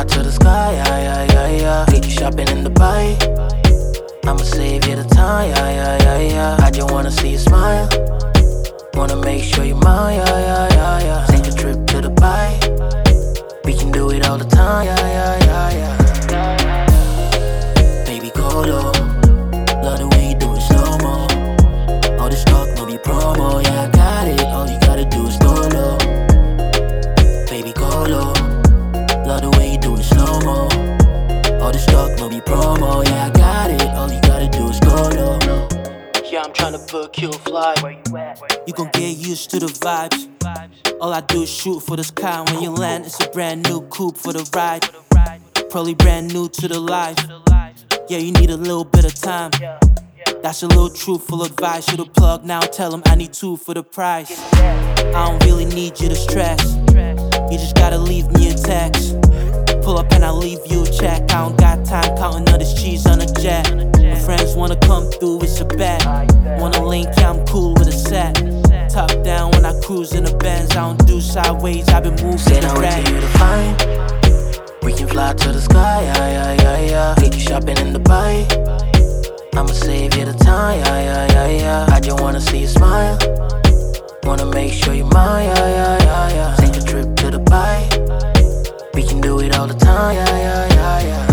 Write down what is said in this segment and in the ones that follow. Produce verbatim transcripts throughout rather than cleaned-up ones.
fly to the sky, yeah, yeah, yeah, yeah. Take you shopping in Dubai. I'ma save you the time, yeah, yeah, yeah, yeah. I just wanna see you smile. Wanna make sure you're mine, yeah, yeah, yeah, yeah. Take a trip to Dubai. We can do it all the time, yeah, yeah, yeah, yeah. Baby, go low. Love the way you do it slow-mo. All this talk, no be promo, yeah, I got it. All you gotta do is go low. Baby, go low. Love the way you do it slow-mo. All this talk, no be promo, yeah, I got it. All you gotta do is go low. Yeah, I'm tryna book you a flight. You gon' get used to the vibes. All I do is shoot for the sky. When you land, it's a brand new coupe for the ride. Probably brand new to the life. Yeah, you need a little bit of time. That's a little truthful advice. You the plug now, tell him I need two for the price. I don't really need you to stress. You just gotta leave me a text. Pull up and I'll leave you a check. I don't got time counting all this cheese on a jet. My friends wanna come through, it's a bet. Wanna link, yeah, I'm cool with a set. Top down when I cruise in the Benz. I don't do sideways, I've been moving Said I the wait red. till you to find. We can fly to the sky, yeah, yeah, yeah, yeah. Take you shopping in Dubai. I'ma save you the time, yeah, yeah, yeah, yeah. I just wanna see you smile. Wanna make sure you're mine, yeah, yeah, yeah, yeah. Take a trip to Dubai. We can do it all the time, yeah, yeah, yeah, yeah.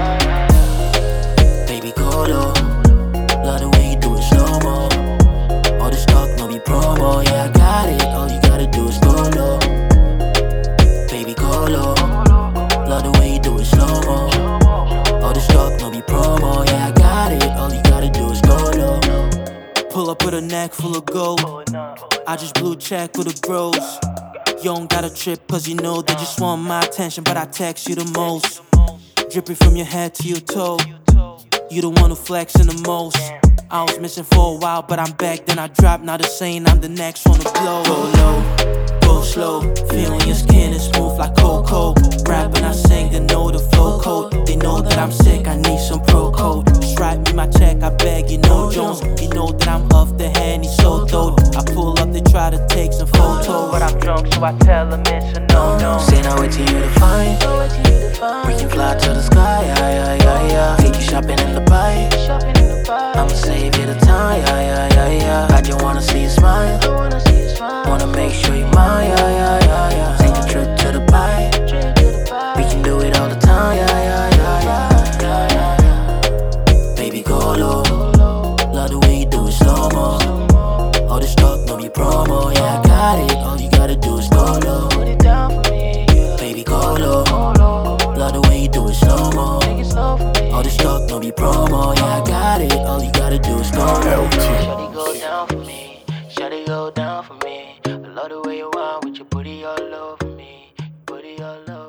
Baby, go low. Love the way you do it slow-mo. All this talk, no be promo, yeah, I got it. All you gotta do is go low. Baby, go low. Love the way you do it slow-mo. All this talk, no be promo, yeah, I got it. All you gotta do is go low. Pull up with a neck full of gold. I just blew a check with the bros. You don't gotta trip cause you know they just want my attention, but I text you the most. Dripping from your head to your toe. You the one who flexing the most. I was missing for a while, but I'm back, then I drop. Now they're saying I'm the next one to blow. Go low, go slow. Feeling your skin is smooth like cocoa. Rap and I sing, they know the flow code. They know that I'm sick, I need some pro code. Just write me my check, I beg you, no Jones. You know that I'm off the hand, he's so dope. I pull up, they try to take some photos, but I'm drunk, so I tell them it's a no-no. Said I wait till you to find. We can fly to the sky, yeah, yeah, yeah, yeah. Take you shopping in Dubai. I'ma save you the time, yeah, yeah, yeah, yeah. I just wanna see you smile. Wanna make sure you're mine, yeah, yeah, yeah, yeah. Take a trip to Dubai. We can do it all the time, yeah, yeah, yeah, yeah, yeah. Baby, go low. Love the way you do it slow-mo. All this talk, no be promo, yeah, I got it. All you gotta do is go low. Baby, go low. Love the way you do it slow-mo. All this talk, no be promo, yeah, I got it. All you gotta do is go low. Shawty, go down for me. Shawty, go down for me. I love the way you want with your booty all over me. Booty all over.